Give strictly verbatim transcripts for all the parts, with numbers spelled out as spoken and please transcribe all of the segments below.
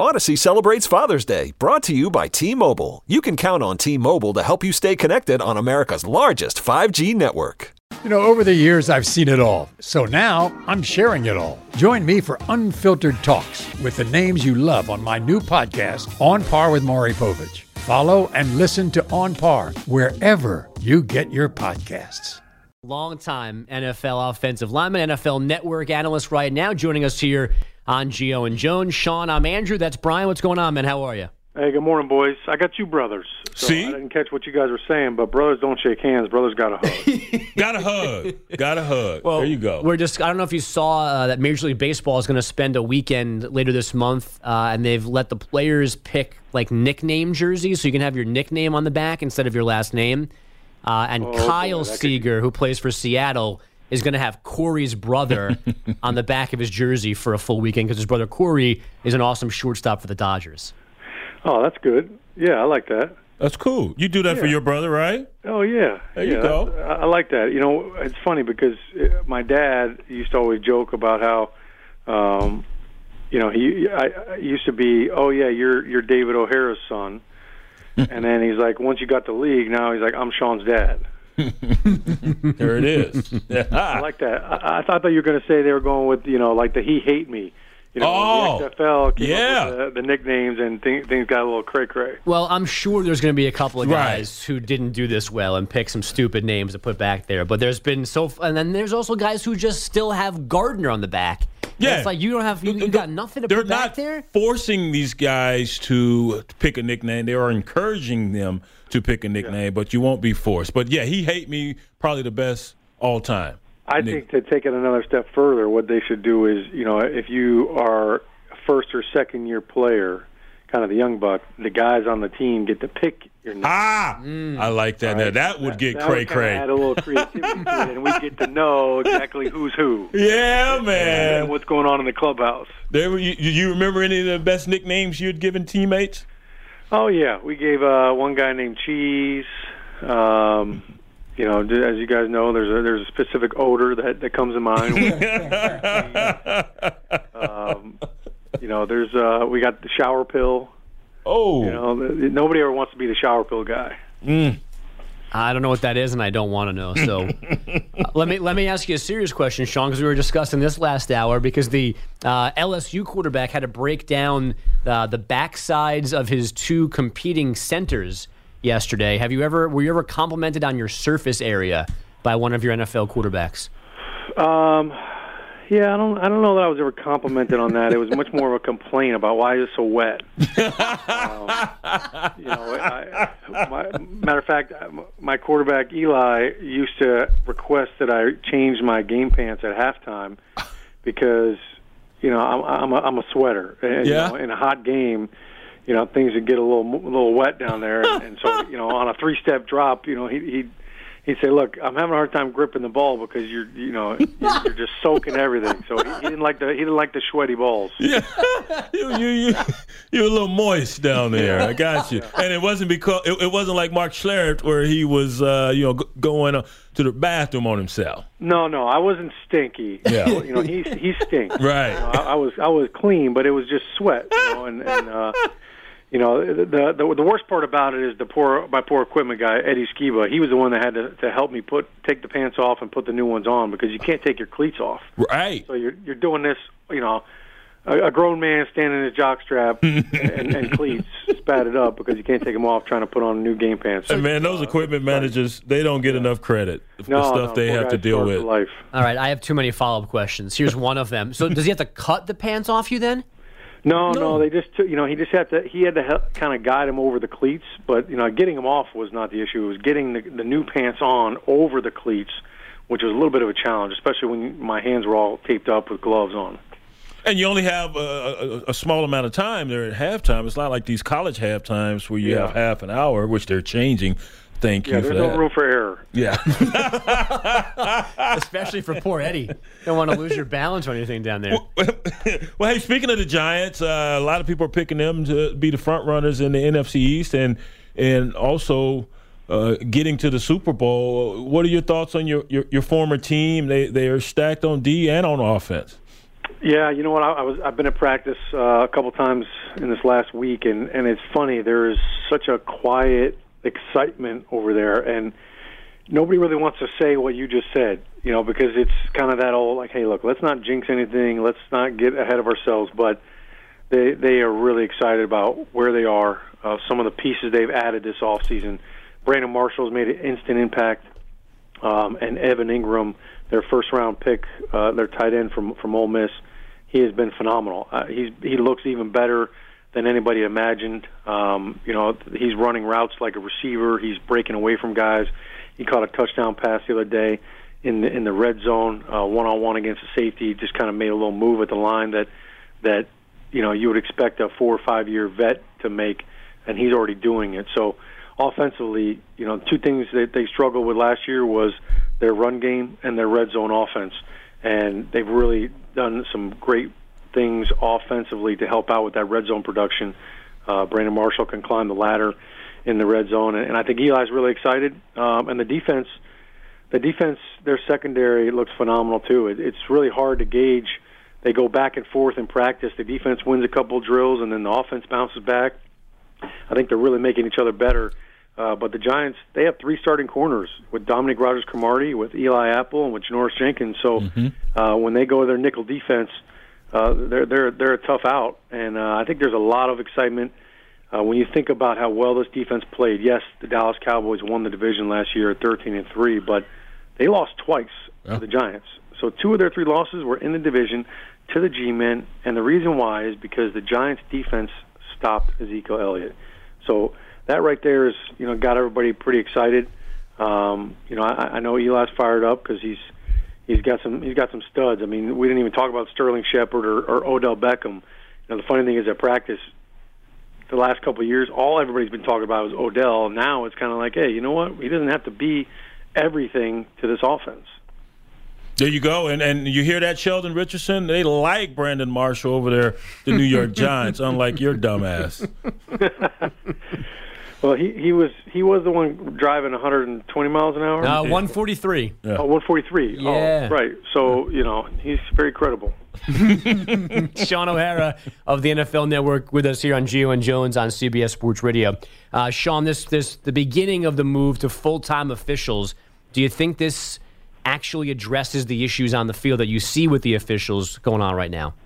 Odyssey celebrates Father's Day, brought to you by T-Mobile. You can count on T-Mobile to help you stay connected on America's largest five G network. You know, over the years, I've seen it all. So now I'm sharing it all. Join me for Unfiltered Talks with the names you love on my new podcast, On Par with Maury Povich. Follow and listen to On Par wherever you get your podcasts. Longtime N F L offensive lineman, N F L Network analyst right now, joining us here on Gio and Jones. Sean, I'm Andrew. That's Brian. What's going on, man? How are you? Hey, good morning, boys. I got two brothers. So See? I didn't catch what you guys were saying, but brothers don't shake hands. Brothers got a hug. Got a hug. Got a hug. Well, there you go. We're just, I don't know if you saw uh, that Major League Baseball is going to spend a weekend later this month, uh, and they've let the players pick, like, nickname jerseys, so you can have your nickname on the back instead of your last name. Uh, and oh, Kyle boy, Seager, could... who plays for Seattle, is going to have Corey's brother on the back of his jersey for a full weekend because his brother Corey is an awesome shortstop for the Dodgers. Oh, that's good. Yeah, I like that. That's cool. You do that yeah. for your brother, right? Oh, yeah. There yeah, you go. I, I like that. You know, it's funny because my dad used to always joke about how, um, you know, he I, I used to be, oh, yeah, you're you're David O'Hara's son. And then he's like, once you got the league, now he's like, I'm Sean's dad. There it is. I like that. I, I thought that you were going to say they were going with, you know, like the he hate me. You know, oh, the X F L came yeah. up with the, the nicknames and th- things got a little cray-cray. Well, I'm sure there's going to be a couple of guys right. who didn't do this well and pick some stupid names to put back there. But there's been so, and then there's also guys who just still have Gardner on the back. Yeah, it's like you don't have, you, you got nothing to They're put back there. They're not forcing these guys to pick a nickname. They are encouraging them to pick a nickname, yeah. but you won't be forced. But yeah, he hate me probably the best all time. I Nick. think to take it another step further, what they should do is, you know, if you are first or second year player, kind of the young buck, the guys on the team get to pick your name. Ah, mm. I like that. Right. Now, that would get that, cray that cray. Add a little creativity to it, and we get to know exactly who's who. Yeah, man. And what's going on in the clubhouse. There, you, you remember any of the best nicknames you had given teammates? Oh yeah, we gave uh, one guy named Cheese. Um, you know, as you guys know, there's a there's a specific odor that that comes to mind. um, You know, there's uh, we got the shower pill. Oh, you know, nobody ever wants to be the shower pill guy. Mm. I don't know what that is, and I don't want to know. So, uh, let me let me ask you a serious question, Sean, because we were discussing this last hour. Because the uh, L S U quarterback had to break down uh, the backsides of his two competing centers yesterday. Have you ever were you ever complimented on your surface area by one of your N F L quarterbacks? Um. Yeah, I don't. I don't know that I was ever complimented on that. It was much more of a complaint about why it's so wet. um, you know, I, my, matter of fact, my quarterback Eli used to request that I change my game pants at halftime because, you know, I'm, I'm a, I'm a sweater. And, yeah. You know, in a hot game, you know, things would get a little a little wet down there, and, and so you know, on a three step drop, you know, he he. He'd say, "Look, I'm having a hard time gripping the ball because you're, you know, you're just soaking everything." So he, he didn't like the he didn't like the sweaty balls. Yeah, you you you you're a little moist down there. I got you. And it wasn't because it, it wasn't like Mark Schlereth where he was, uh, you know, g- going uh, to the bathroom on himself. No, no, I wasn't stinky. Yeah, you know, he he stinks. Right. You know, I, I was I was clean, but it was just sweat. You know, and. and uh, You know, the, the the worst part about it is the poor my poor equipment guy Eddie Skiba. He was the one that had to, to help me put take the pants off and put the new ones on because you can't take your cleats off. Right. So you're you're doing this. You know, a, a grown man standing in his jockstrap and, and cleats spatted up because you can't take them off trying to put on new game pants. And man, those uh, equipment managers, they don't get enough credit for no, the stuff no, they have to deal with. Life. All right, I have too many follow up questions. Here's one of them. So does he have to cut the pants off you then? No, no, no, they just took, you know, he just had to, he had to help, kind of guide him over the cleats, but, you know, getting them off was not the issue. It was getting the, the new pants on over the cleats, which was a little bit of a challenge, especially when my hands were all taped up with gloves on. And you only have a, a, a small amount of time there at halftime. It's not like these college halftimes where you yeah. have half an hour, which they're changing. Thank yeah, you for that. There's no room for error. Yeah. Especially for poor Eddie. Don't want to lose your balance or anything down there. Well, well hey, speaking of the Giants, uh, a lot of people are picking them to be the front runners in the N F C East and and also uh, getting to the Super Bowl. What are your thoughts on your, your, your former team? They they are stacked on D and on offense. Yeah, you know what? I, I was I've been at practice uh, a couple times in this last week, and and it's funny. There is such a quiet excitement over there, and nobody really wants to say what you just said, you know, because it's kind of that old like, hey, look, let's not jinx anything, let's not get ahead of ourselves. But they they are really excited about where they are, uh, some of the pieces they've added this offseason. Brandon Marshall's made an instant impact, um, and Evan Ingram, their first round pick, uh, their tight end from from Ole Miss, he has been phenomenal. Uh, he's he looks even better than anybody imagined. Um, you know, he's running routes like a receiver. He's breaking away from guys. He caught a touchdown pass the other day in the in the red zone, uh, one-on-one against a safety. He just kind of made a little move at the line that that you know you would expect a four or five year vet to make, and he's already doing it. So offensively, you know, two things that they struggled with last year was their run game and their red zone offense, and they've really done some great things offensively to help out with that red zone production. Uh, Brandon Marshall can climb the ladder in the red zone, and, and I think Eli's really excited. Um, and the defense, the defense, their secondary looks phenomenal too. It, it's really hard to gauge. They go back and forth in practice. The defense wins a couple of drills, and then the offense bounces back. I think they're really making each other better. Uh, but the Giants, they have three starting corners with Dominic Rodgers-Cromartie, with Eli Apple, and with Janoris Jenkins. So mm-hmm. uh, when they go to their nickel defense, uh, they're they're they're a tough out. And uh, I think there's a lot of excitement uh, when you think about how well this defense played. Yes, the Dallas Cowboys won the division last year at thirteen and three, but they lost twice yeah. to the Giants. So two of their three losses were in the division to the G-men, and the reason why is because the Giants' defense stopped Ezekiel Elliott. So that right there is, you know, got everybody pretty excited. Um, you know, I, I know Eli's fired up because he's he's got some he's got some studs. I mean, we didn't even talk about Sterling Shepard or, or Odell Beckham. You know, the funny thing is at practice, the last couple of years, all everybody's been talking about was Odell. Now it's kind of like, hey, you know what? He doesn't have to be everything to this offense. There you go, and and you hear that, Sheldon Richardson? They like Brandon Marshall over there, the New York Giants, unlike your dumbass. Well, he, he was he was the one driving one hundred twenty miles an hour. Uh, one forty-three. Yeah. Oh, one forty-three. Yeah. Oh, right. So you know he's very credible. Sean O'Hara of the N F L Network with us here on Gio and Jones on C B S Sports Radio. Uh, Sean, this this the beginning of the move to full-time officials. Do you think this actually addresses the issues on the field that you see with the officials going on right now?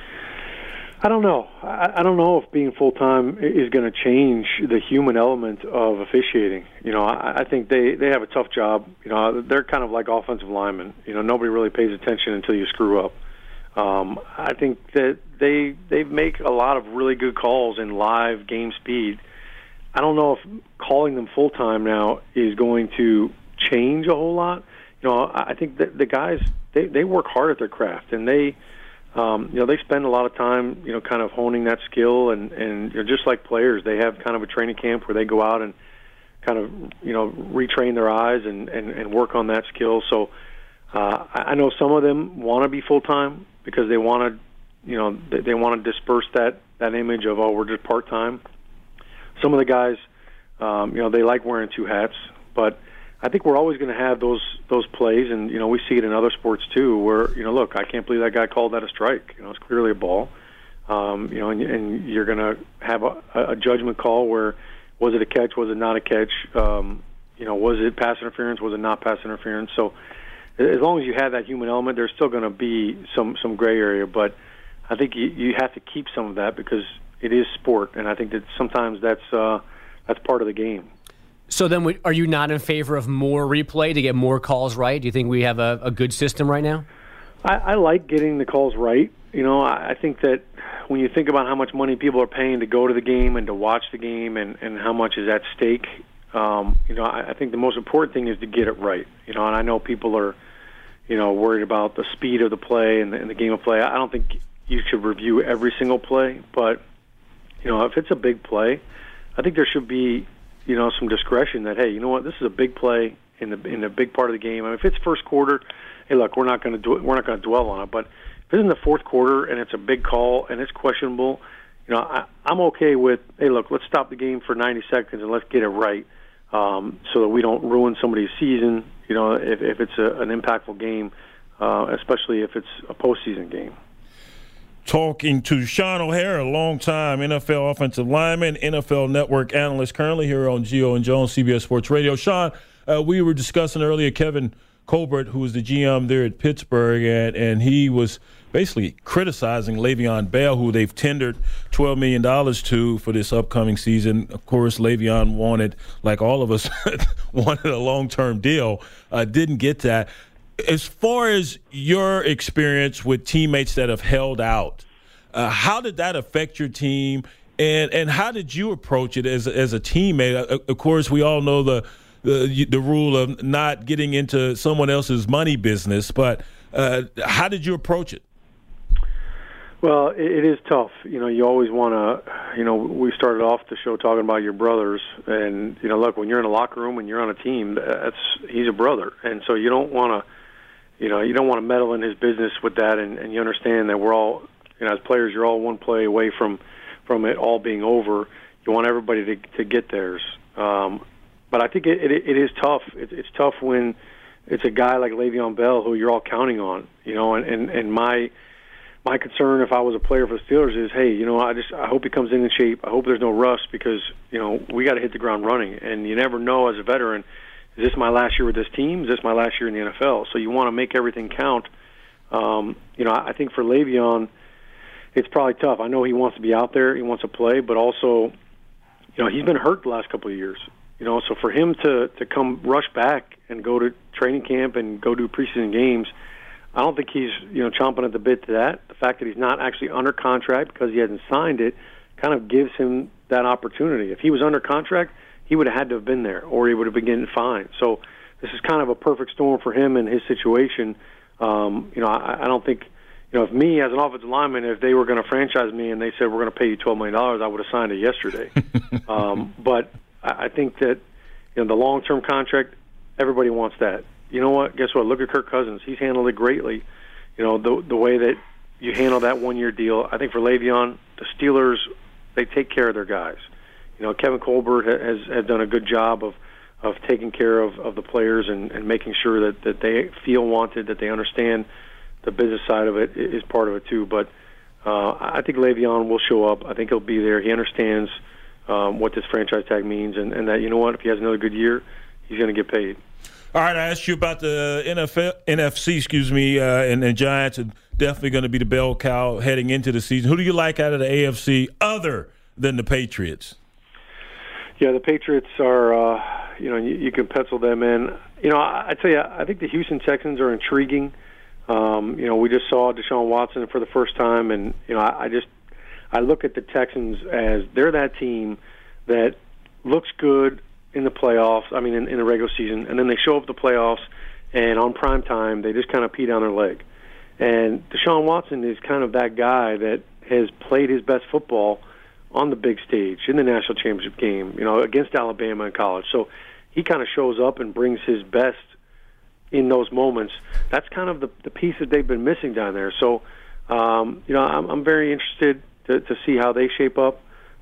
I don't know. I, I don't know if being full-time is going to change the human element of officiating. You know, I, I think they, they have a tough job. You know, they're kind of like offensive linemen. You know, nobody really pays attention until you screw up. Um, I think that they they make a lot of really good calls in live game speed. I don't know if calling them full-time now is going to change a whole lot. You know, I think that the guys, they, they work hard at their craft, and they, um, you know, they spend a lot of time, you know, kind of honing that skill, and, and you know, just like players, they have kind of a training camp where they go out and kind of, you know, retrain their eyes and, and, and work on that skill. So uh, I know some of them want to be full-time because they want to, you know, they, they want to disperse that, that image of, oh, we're just part-time. Some of the guys, um, you know, they like wearing two hats, but I think we're always going to have those those plays, and you know we see it in other sports too. Where you know, look, I can't believe that guy called that a strike. You know, it's clearly a ball. Um, you know, and, and you're going to have a, a judgment call where was it a catch, was it not a catch? Um, you know, was it pass interference, was it not pass interference? So, as long as you have that human element, there's still going to be some some gray area. But I think you, you have to keep some of that because it is sport, and I think that sometimes that's uh, that's part of the game. So then, are you not in favor of more replay to get more calls right? Do you think we have a, a good system right now? I, I like getting the calls right. You know, I, I think that when you think about how much money people are paying to go to the game and to watch the game and, and how much is at stake, um, you know, I, I think the most important thing is to get it right. You know, and I know people are, you know, worried about the speed of the play and the, and the game of play. I don't think you should review every single play, but, you know, if it's a big play, I think there should be, you know, some discretion that, hey, you know what, this is a big play in the in a big part of the game. I mean, if it's first quarter, hey, look, we're not going to do we're not going to dwell on it. But if it's in the fourth quarter and it's a big call and it's questionable, you know, I, I'm okay with, hey, look, let's stop the game for ninety seconds and let's get it right, um, so that we don't ruin somebody's season. You know, if if it's a, an impactful game, uh, especially if it's a postseason game. talking to Shaun O'Hara, longtime N F L offensive lineman, N F L Network analyst, currently here on Gio and Jones, C B S Sports Radio. Shaun, uh, we were discussing earlier Kevin Colbert, who was the G M there at Pittsburgh, and, and he was basically criticizing Le'Veon Bell, who they've tendered twelve million dollars to for this upcoming season. Of course, Le'Veon wanted, like all of us, wanted a long-term deal, uh, didn't get that. As far as your experience with teammates that have held out, uh, how did that affect your team, and and how did you approach it as, as a teammate? Uh, of course, we all know the The, the rule of not getting into someone else's money business, but uh, how did you approach it? Well, it, it is tough. You know, you always want to, you know, we started off the show talking about your brothers, and, you know, look, when you're in a locker room and you're on a team, that's he's a brother, and so you don't want to, you know, you don't want to meddle in his business with that, and, and you understand that we're all, you know, as players, you're all one play away from, from it all being over. You want everybody to, to get theirs. Um, But I think it, it, it is tough. It, it's tough when it's a guy like Le'Veon Bell who you're all counting on, you know. And, and, and my my concern, if I was a player for the Steelers, is, hey, you know, I just I hope he comes in in shape. I hope there's no rust, because, you know, we got to hit the ground running. And you never know as a veteran, is this my last year with this team? Is this my last year in the N F L? So you want to make everything count. Um, you know, I think for Le'Veon, it's probably tough. I know he wants to be out there, he wants to play, but also, you know, he's been hurt the last couple of years. You know, so for him to, to come rush back and go to training camp and go do preseason games, I don't think he's, you know, chomping at the bit to that. The fact that he's not actually under contract because he hasn't signed it kind of gives him that opportunity. If he was under contract, he would have had to have been there, or he would have been getting fined. So this is kind of a perfect storm for him and his situation. Um, you know, I, I don't think, you know, if me as an offensive lineman, if they were going to franchise me and they said we're going to pay you twelve million dollars, I would have signed it yesterday. um, but I think that, you know, the long-term contract, everybody wants that. You know what? Guess what? Look at Kirk Cousins. He's handled it greatly. You know, the the way that you handle that one-year deal. I think for Le'Veon, the Steelers, they take care of their guys. You know, Kevin Colbert has has done a good job of, of taking care of, of the players and, and making sure that, that they feel wanted, that they understand the business side of it is part of it too. But uh, I think Le'Veon will show up. I think he'll be there. He understands Um, what this franchise tag means, and, and that, you know what, if he has another good year, he's going to get paid. All right, I asked you about the N F L, N F C, excuse me, uh, and the Giants are definitely going to be the bell cow heading into the season. Who do you like out of the A F C other than the Patriots? Yeah, the Patriots are, uh, you know, you, you can pencil them in. You know, I, I tell you, I think the Houston Texans are intriguing. Um, you know, we just saw Deshaun Watson for the first time, and, you know, I, I just, I look at the Texans as they're that team that looks good in the playoffs, I mean, in, in the regular season, and then they show up at the playoffs, and on prime time, they just kind of pee down their leg. And Deshaun Watson is kind of that guy that has played his best football on the big stage in the national championship game, you know, against Alabama in college. So he kind of shows up and brings his best in those moments. That's kind of the, the piece that they've been missing down there. So, um, you know, I'm, I'm very interested To, to see how they shape up,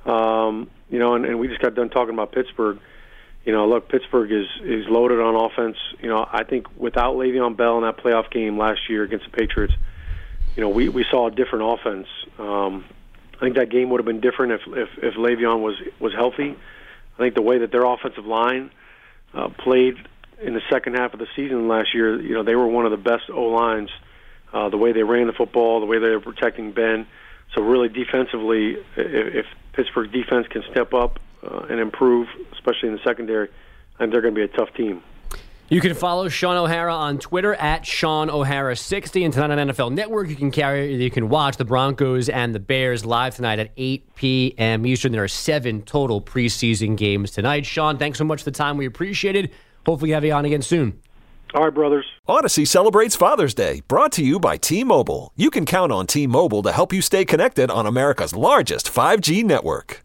um, you know, and, and we just got done talking about Pittsburgh. You know, look, Pittsburgh is, is loaded on offense. You know, I think without Le'Veon Bell in that playoff game last year against the Patriots, you know, we, we saw a different offense. Um, I think that game would have been different if, if, if Le'Veon was, was healthy. I think the way that their offensive line uh, played in the second half of the season last year, you know, they were one of the best O-lines. Uh, the way they ran the football, the way they were protecting Ben. So really defensively, if, if Pittsburgh defense can step up uh, and improve, especially in the secondary, I think they're going to be a tough team. You can follow Shaun O'Hara on Twitter at Shaun O'Hara sixty, and tonight on N F L Network, you can carry, you can watch the Broncos and the Bears live tonight at eight p.m. Eastern. There are seven total preseason games tonight. Shaun, thanks so much for the time. We appreciate it. Hopefully, have you on again soon. All right, brothers. Odyssey celebrates Father's Day, brought to you by T-Mobile. You can count on T-Mobile to help you stay connected on America's largest five G network.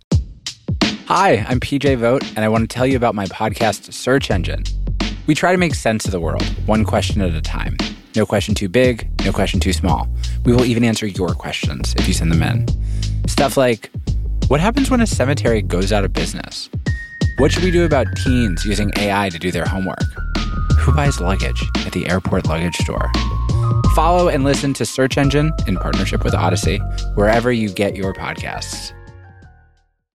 Hi, I'm P J Vogt, and I want to tell you about my podcast, Search Engine. We try to make sense of the world, one question at a time. No question too big, no question too small. We will even answer your questions if you send them in. Stuff like, what happens when a cemetery goes out of business? What should we do about teens using A I to do their homework? Who buys luggage at the airport luggage store? Follow and listen to Search Engine in partnership with Odyssey, wherever you get your podcasts.